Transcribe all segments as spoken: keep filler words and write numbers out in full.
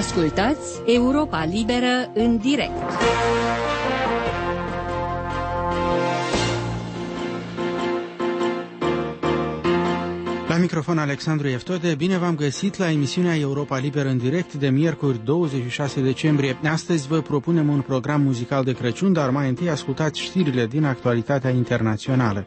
Ascultați Europa Liberă în direct. La microfon Alexandru Eftode, bine v-am găsit la emisiunea Europa Liberă în direct de miercuri douăzeci și șase decembrie. Astăzi vă propunem un program muzical de Crăciun, dar mai întâi ascultați știrile din actualitatea internațională.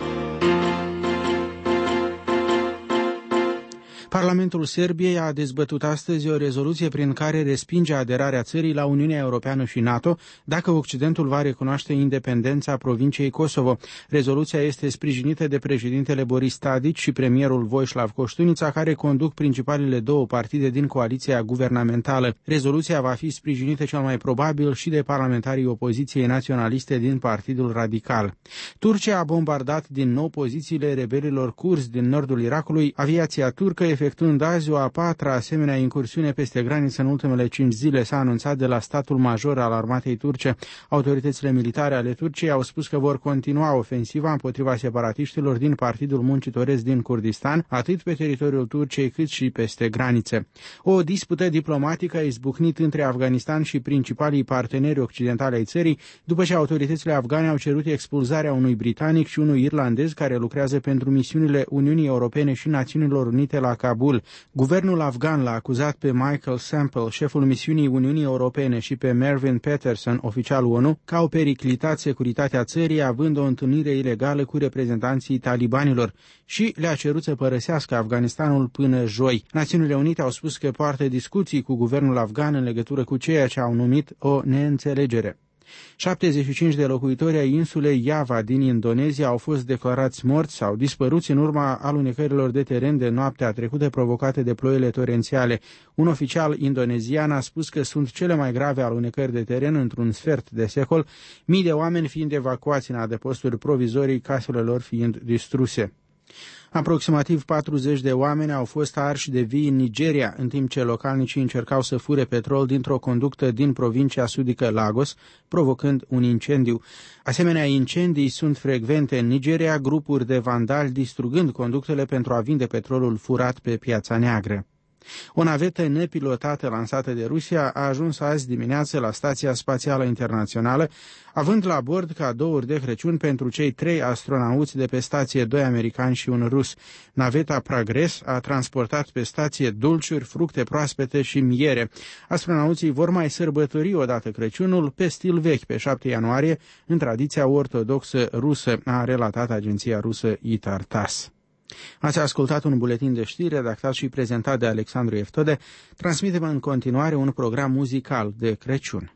Parlamentul Serbiei a dezbătut astăzi o rezoluție prin care respinge aderarea țării la Uniunea Europeană și NATO dacă Occidentul va recunoaște independența provinciei Kosovo. Rezoluția este sprijinită de președintele Boris Tadić și premierul Vojislav Koštunița, care conduc principalele două partide din coaliția guvernamentală. Rezoluția va fi sprijinită cel mai probabil și de parlamentarii opoziției naționaliste din Partidul Radical. Turcia a bombardat din nou pozițiile rebelilor curzi din nordul Irakului. Aviația turcă, efectuând azi o a patra asemenea incursiune peste graniță în ultimele cinci zile, s-a anunțat de la statul major al armatei turce. Autoritățile militare ale Turciei au spus că vor continua ofensiva împotriva separatiștilor din Partidul Muncitoresc din Kurdistan, atât pe teritoriul Turciei cât și peste granițe. O dispută diplomatică a izbucnit între Afganistan și principalii parteneri occidentali ai țării, după ce autoritățile afgane au cerut expulzarea unui britanic și unui irlandez care lucrează pentru misiunile Uniunii Europene și Națiunilor Unite la Kabul. Guvernul afgan l-a acuzat pe Michael Sample, șeful misiunii Uniunii Europene, și pe Mervyn Peterson, oficialul O N U, că au periclitat securitatea țării având o întâlnire ilegală cu reprezentanții talibanilor și le-a cerut să părăsească Afganistanul până joi. Națiunile Unite au spus că poartă discuții cu guvernul afgan în legătură cu ceea ce au numit o neînțelegere. șaptezeci și cinci de locuitori ai insulei Java din Indonezia au fost declarați morți sau dispăruți în urma alunecărilor de teren de noaptea trecută provocate de ploile torențiale. Un oficial indonezian a spus că sunt cele mai grave alunecări de teren într-un sfert de secol, mii de oameni fiind evacuați în adăposturi provizorii, casele lor fiind distruse. Aproximativ patruzeci de oameni au fost arși de vii în Nigeria, în timp ce localnicii încercau să fure petrol dintr-o conductă din provincia sudică Lagos, provocând un incendiu. Asemenea incendii sunt frecvente în Nigeria, grupuri de vandali distrugând conductele pentru a vinde petrolul furat pe piața neagră. O navetă nepilotată lansată de Rusia a ajuns azi dimineață la Stația Spațială Internațională, având la bord cadouri de Crăciun pentru cei trei astronauți de pe stație, doi americani și un rus. Naveta Progress a transportat pe stație dulciuri, fructe proaspete și miere. Astronauții vor mai sărbători odată Crăciunul pe stil vechi, pe șapte ianuarie, în tradiția ortodoxă rusă, a relatat agenția rusă ITAR-TASS. Ați ascultat un buletin de știri redactat și prezentat de Alexandru Eftode. Transmitem în continuare un program muzical de Crăciun.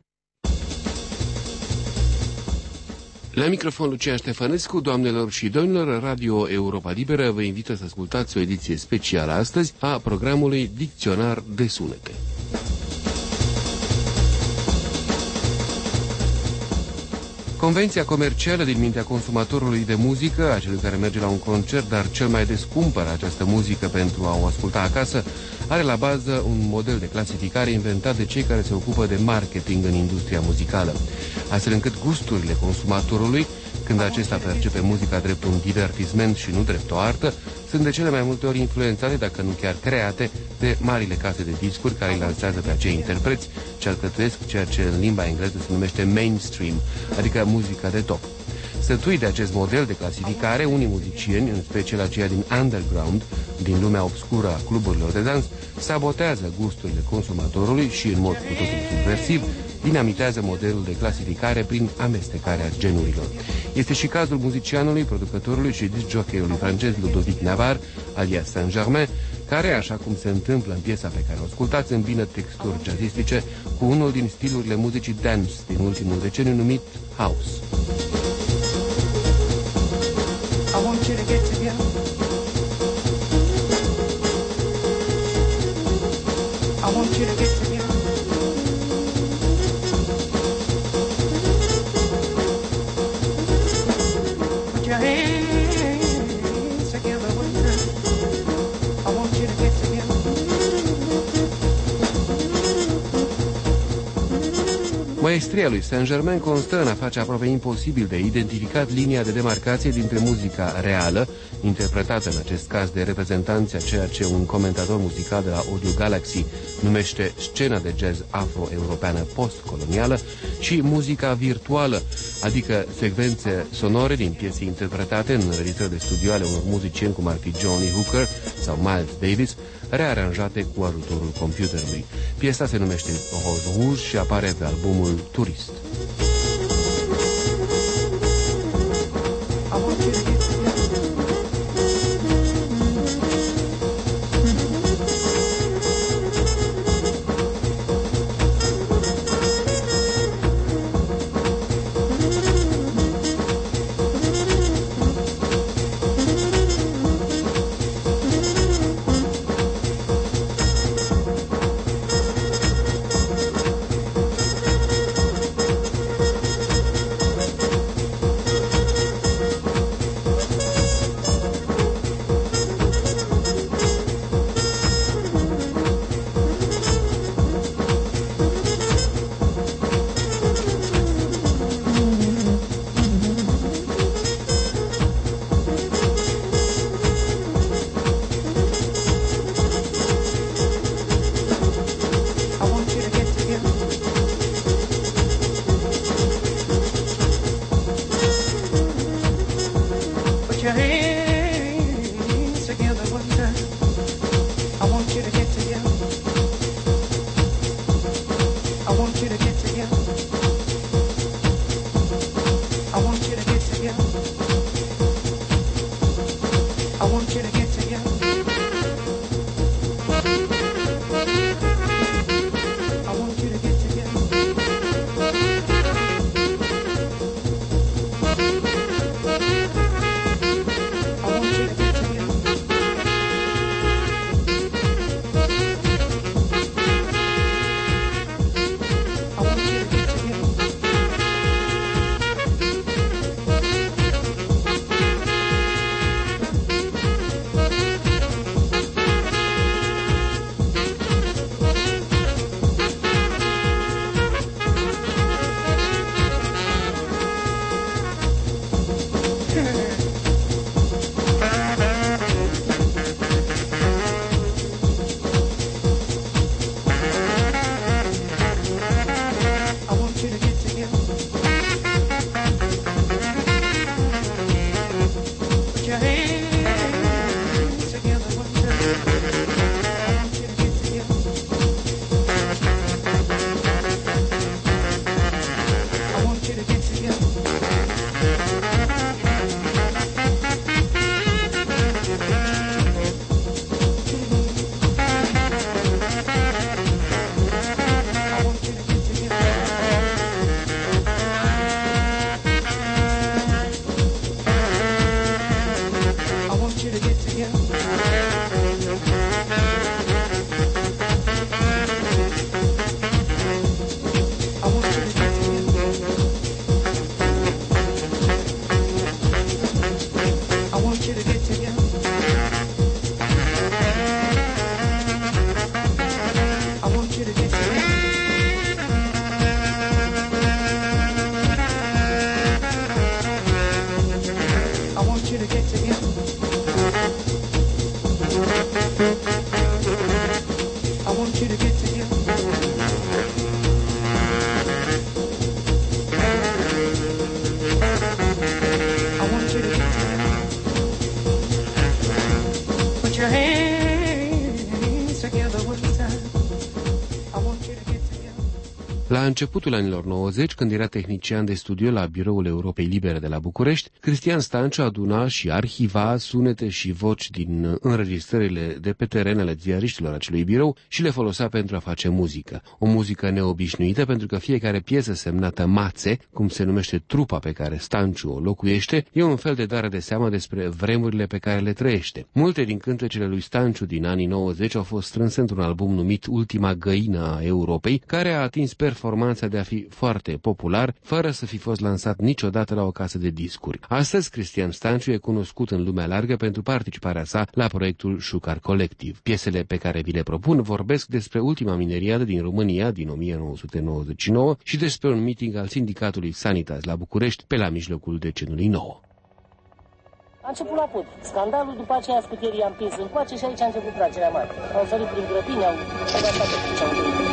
La microfon Lucian Ștefănescu, doamnelor și domnilor, Radio Europa Liberă vă invită să ascultați o ediție specială astăzi a programului Dicționar de Sunete. Convenția comercială din mintea consumatorului de muzică, a celui care merge la un concert, dar cel mai des cumpără această muzică pentru a o asculta acasă, are la bază un model de clasificare inventat de cei care se ocupă de marketing în industria muzicală, astfel încât gusturile consumatorului, când acesta percepe muzica drept un divertisment și nu drept o artă, sunt de cele mai multe ori influențate, dacă nu chiar create, de marile case de discuri care îi lansează pe acei interpreți ce alcătuiesc ceea ce în limba engleză se numește mainstream, adică muzica de top. Sătui de acest model de clasificare, unii muzicieni, în special aceia din underground, din lumea obscură a cluburilor de dans, sabotează gusturile consumatorului și, în mod cu totul subversiv, dinamitează modelul de clasificare prin amestecarea genurilor. Este și cazul muzicianului, producătorului și disc-jockeyului francez Ludovic Navarre, alias Saint-Germain, care, așa cum se întâmplă în piesa pe care o ascultați, îmbină texturi jazzistice cu unul din stilurile muzicii dance din ultimul deceniu numit house. I want you to get together. I want you to get together. Put your hands together with me. I want you to get together. Mai Maestria lui Saint-Germain constă în a face aproape imposibil de identificat linia de demarcație dintre muzica reală, interpretată în acest caz de reprezentanții a ceea ce un comentator muzical de la Audio Galaxy numește scena de jazz afro-europeană postcolonială, și muzica virtuală, adică secvențe sonore din piese interpretate în înregistrări de studio ale unor muzicieni cum ar fi Johnny Hooker sau Miles Davis, rearanjate cu ajutorul computerului. Piesa se numește Rose Rouge și apare pe albumul Turist. La începutul anilor nouăzeci, când era tehnician de studio la Biroul Europei Libere de la București, Cristian Stanciu aduna și arhiva sunete și voci din înregistrările de pe teren ale ziariștilor acelui birou și le folosea pentru a face muzică. O muzică neobișnuită, pentru că fiecare piesă semnată Mațe, cum se numește trupa pe care Stanciu o locuiește, e un fel de dare de seamă despre vremurile pe care le trăiește. Multe din cântecele lui Stanciu din anii nouăzeci au fost strânse într-un album numit Ultima Găină a Europei, care a atins performanțe performanța de a fi foarte popular, fără să fi fost lansat niciodată la o casă de discuri. Astăzi, Cristian Stanciu e cunoscut în lumea largă pentru participarea sa la proiectul Șucar Colectiv. Piesele pe care vi le propun vorbesc despre ultima mineriadă din România din o mie nouă sute nouăzeci și nouă și despre un meeting al sindicatului Sanitas la București pe la mijlocul decenului nou. A început la pod. Scandalul, după aceea scutierii i-a împins încoace și aici a început tragerea mare. Au sărit prin grădini, au dat toate ce au dorit.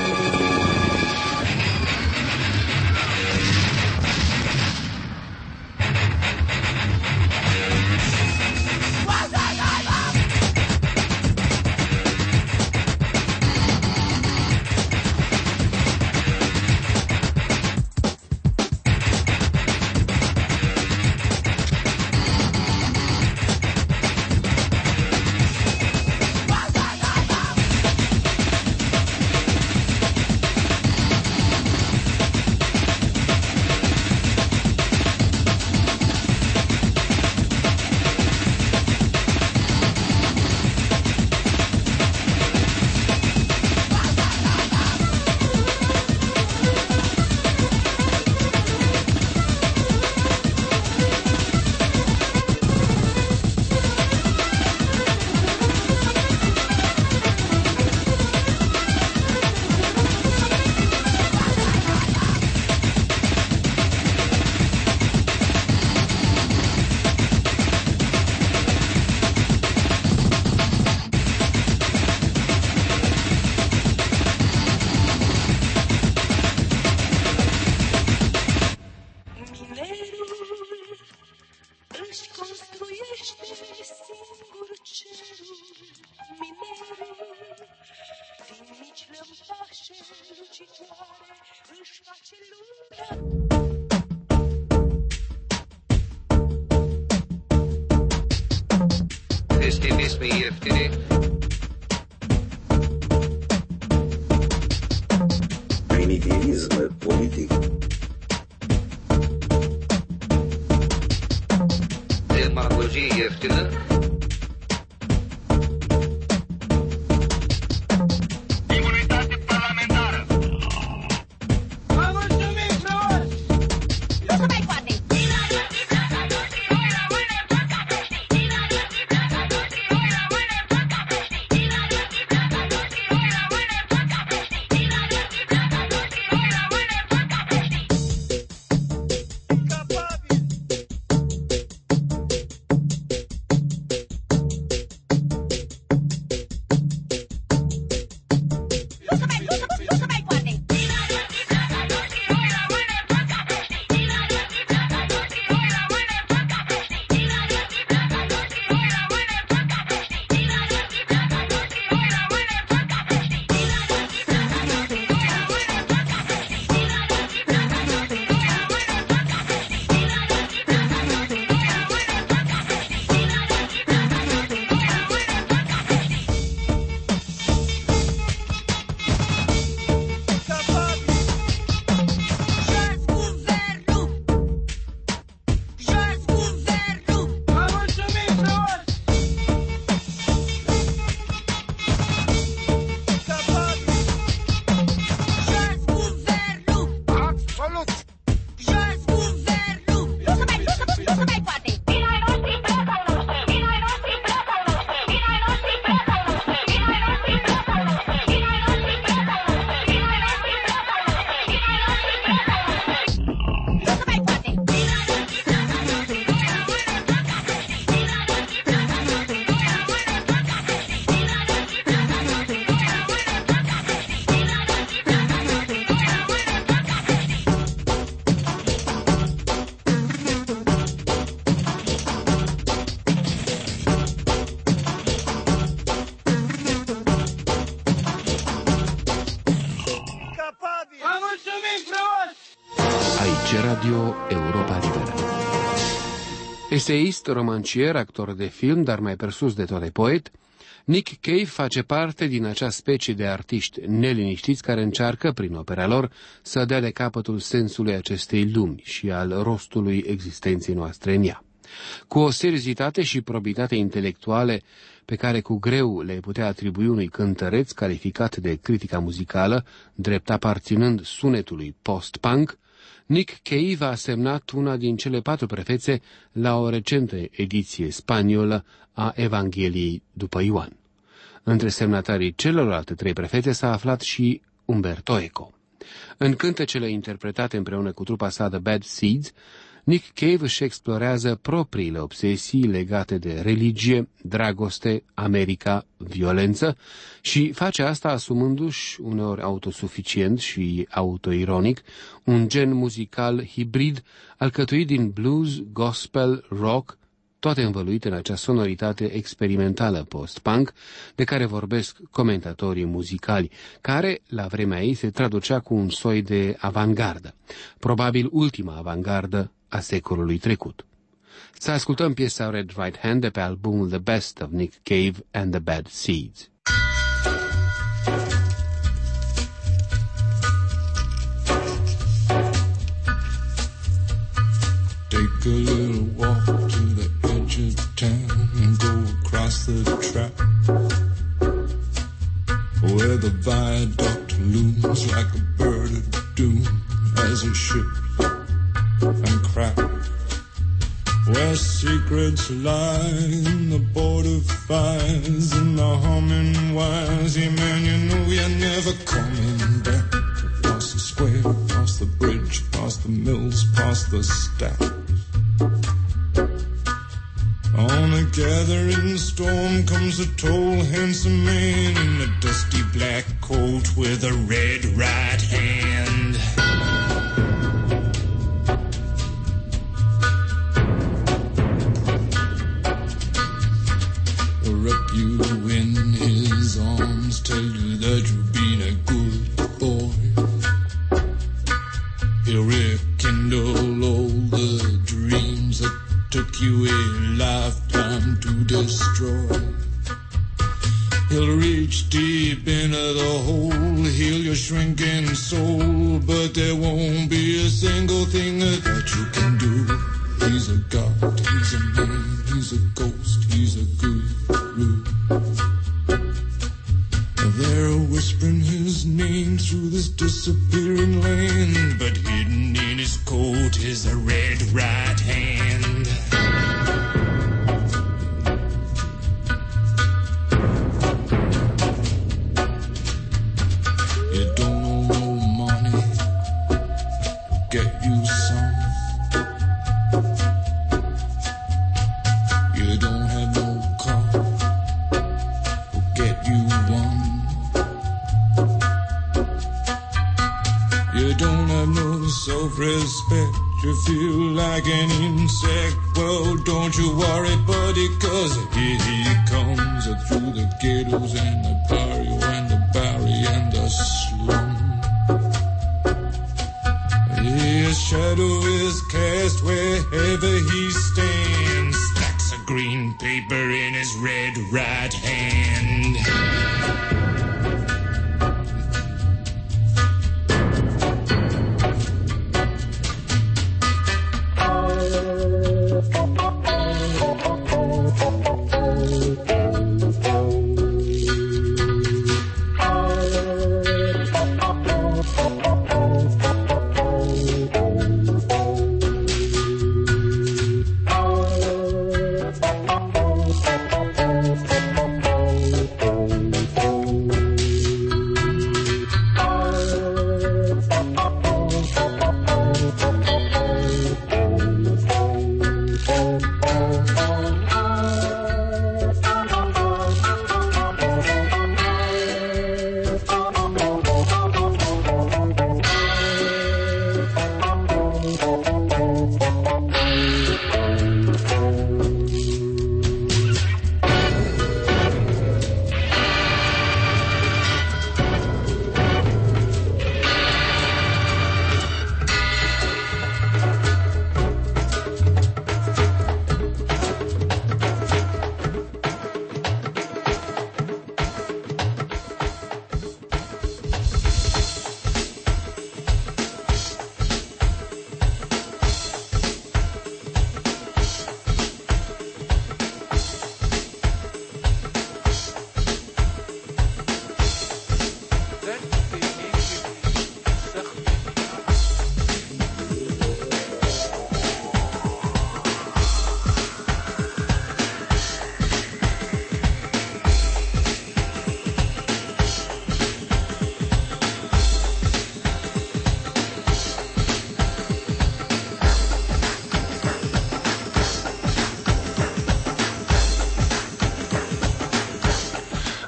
Este ieftine. Primitivism politic. Demagogie ieftină. Imunitate parlamentară. Vă mulțumim frumos! Nu se mai poate! Radio Europa Liberă. Eseist, romancier, actor de film, dar mai presus de toate poet, Nick Cave face parte din acea specie de artiști neliniștiți care încearcă, prin opera lor, să dea de capătul sensului acestei lumi și al rostului existenței noastre în ea. Cu o seriozitate și probitate intelectuale pe care cu greu le putea atribui unui cântăreț calificat de critica muzicală, drept aparținând sunetului post-punk, Nick Cave a semnat una din cele patru prefețe la o recentă ediție spaniolă a Evangheliei după Ioan. Între semnatarii celorlalte trei prefețe s-a aflat și Umberto Eco. În cântecele interpretate împreună cu trupa sa The Bad Seeds, Nick Cave își explorează propriile obsesii legate de religie, dragoste, America, violență și face asta asumându-și, uneori autosuficient și autoironic, un gen muzical hibrid alcătuit din blues, gospel, rock, toate învăluite în acea sonoritate experimentală post-punk de care vorbesc comentatorii muzicali, care, la vremea ei, se traducea cu un soi de avangardă, probabil ultima avangardă a secolului trecut. Să ascultăm piesa Red Right Hand de pe albumul The Best of Nick Cave and the Bad Seeds. Take a little walk to the edge of town and go across the track where the viaduct looms like a bird of doom as it ships and cracks, where secrets lie in the border fires and the humming wires. Yeah, man, you know you're never coming back. Past the square, past the bridge, past the mills, past the stacks. On a gathering storm comes a tall, handsome man in a dusty black coat with a red right hand. Wrap you in his arms, tell you that you've been a good boy. He'll rekindle all the dreams that took you a lifetime to destroy. He'll reach deep into the hole, heal your shrinking soul, but there won't be a single thing that you can do. He's a god, he's a man, he's a ghost, he's a guru. They're whispering his name through this disappearing land, but hidden in his coat is a red right hand. You don't owe no money, get you some. You don't have no car, get you one. You don't have no self-respect, you feel like an insect. Well, don't you worry, buddy, cause here he comes through the ghettos and the barrio and the barry and the slum. His shadow is cast wherever he stands, stacks of green paper in his red right hand.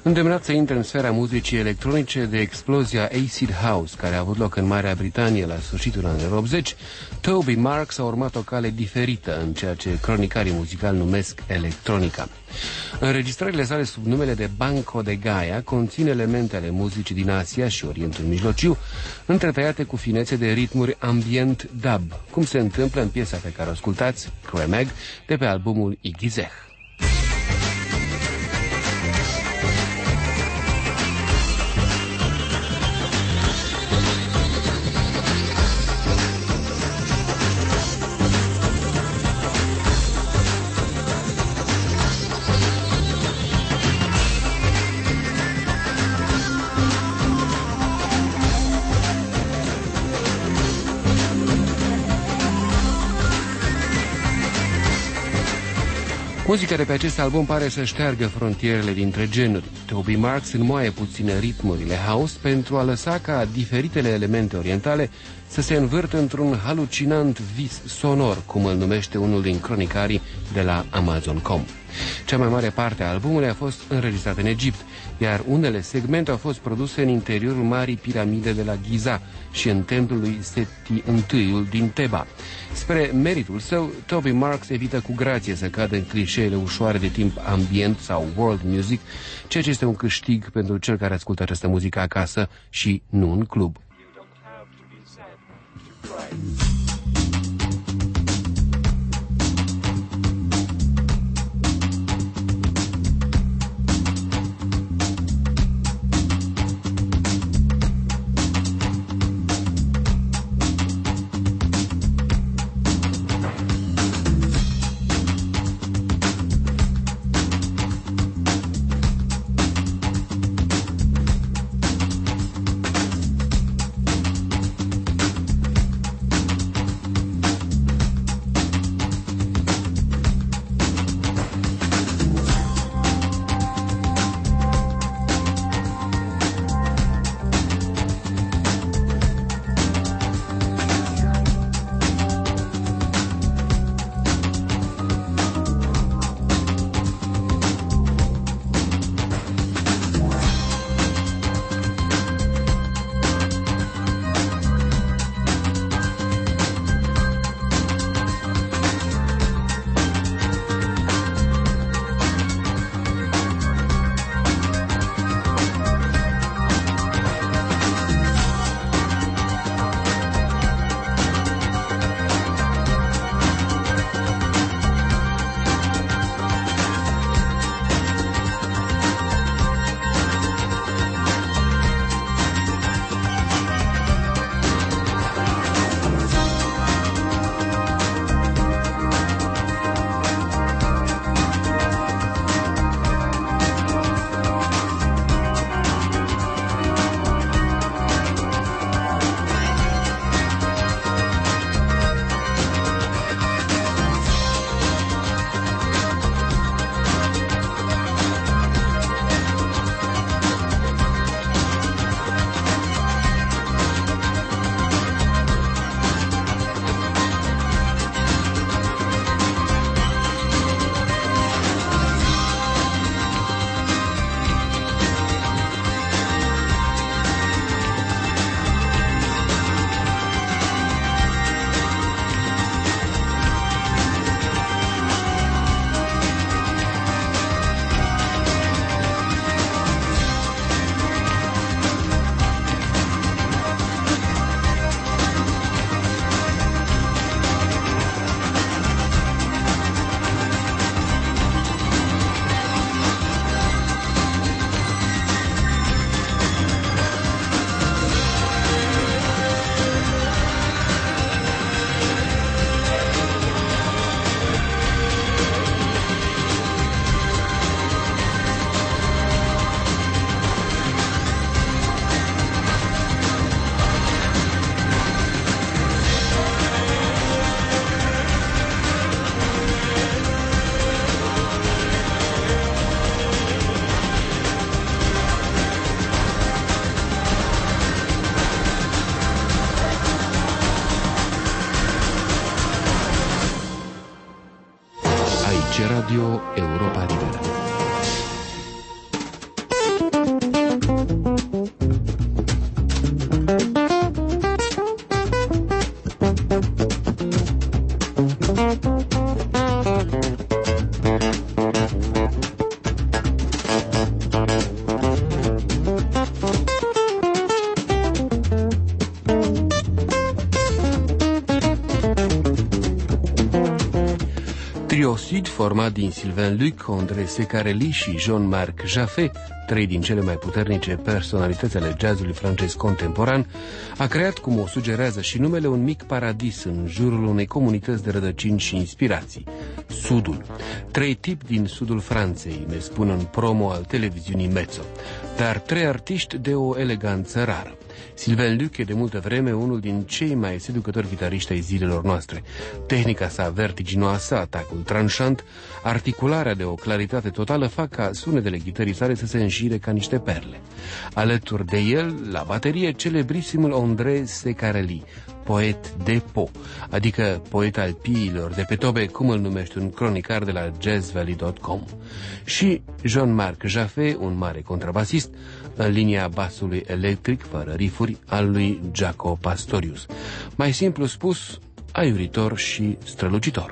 Îndemnat să intre în sfera muzicii electronice de explozia Acid House, care a avut loc în Marea Britanie la sfârșitul anilor optzeci, Toby Marks a urmat o cale diferită în ceea ce cronicarii muzicali numesc electronica. Înregistrările sale sub numele de Banco de Gaia conțin elemente ale muzicii din Asia și Orientul Mijlociu, întretăiate cu finețe de ritmuri ambient dub, cum se întâmplă în piesa pe care o ascultați, Kremeg, de pe albumul Igizeh. Muzica de pe acest album pare să șteargă frontierele dintre genuri. Toby Marks înmoaie puțin ritmurile house pentru a lăsa ca diferitele elemente orientale să se învârtă într-un halucinant vis sonor, cum îl numește unul din cronicarii de la Amazon punct com. Cea mai mare parte a albumului a fost înregistrată în Egipt, iar unele segmente au fost produse în interiorul Marii Piramide de la Giza și în templul lui Seti I din Teba. Spre meritul său, Toby Marks evită cu grație să cadă în clișeele ușoare de timp ambient sau world music, ceea ce este un câștig pentru cel care ascultă această muzică acasă și nu în club. Radio Europa Liberă. Sud, format din Sylvain Luc, André Secarelli și Jean-Marc Jaffé, trei din cele mai puternice personalități ale jazzului francez contemporan, a creat, cum o sugerează și numele, un mic paradis în jurul unei comunități de rădăcini și inspirații. Sudul. Trei tipi din sudul Franței, ne spun în promo al televiziunii Mezzo, dar trei artiști de o eleganță rară. Sylvain Luc e de multă vreme unul din cei mai seducători chitariști ai zilelor noastre. Tehnica sa vertiginoasă, atacul tranșant, articularea de o claritate totală fac ca sunetele chitării sale să se înșire ca niște perle. Alături de el, la baterie, celebrisimul André Secarelli, poet de po, adică poet al piilor de pe tobe, cum îl numește un cronicar de la jazz valley punct com, și Jean-Marc Jaffé, un mare contrabasist, în linia basului electric, fără rifuri, al lui Jaco Pastorius. Mai simplu spus, aiuritor și strălucitor.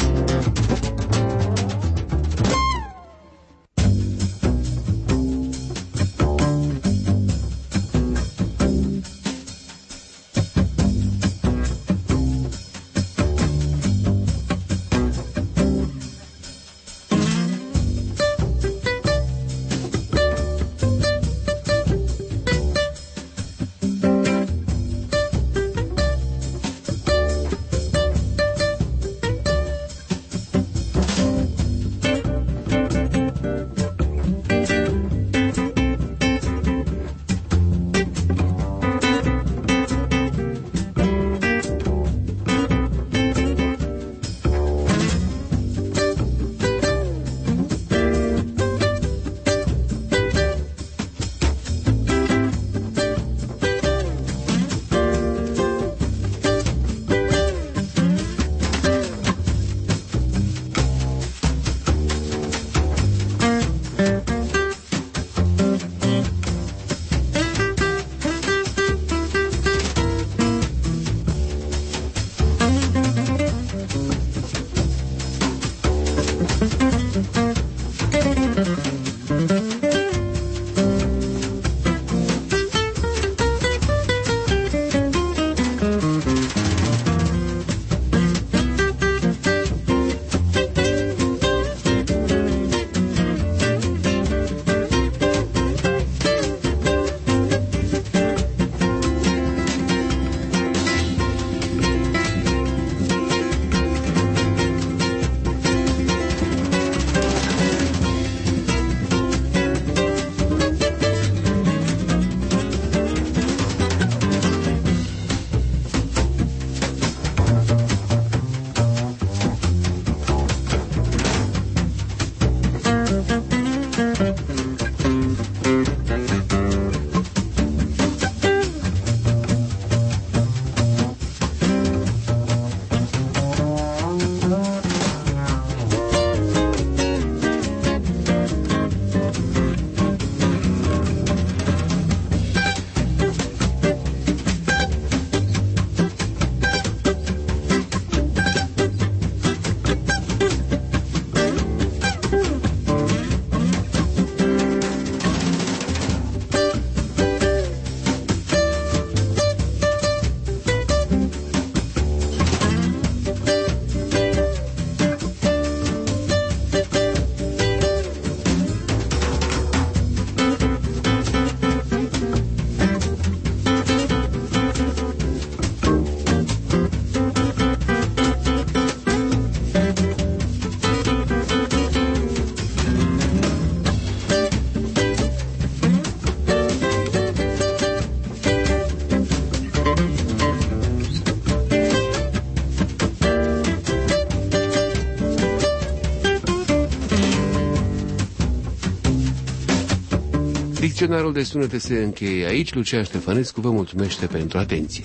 Dicționarul de sunete se încheie aici. Lucian Ștefănescu vă mulțumește pentru atenție.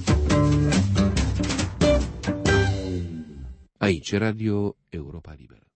Aici, Radio Europa Liberă.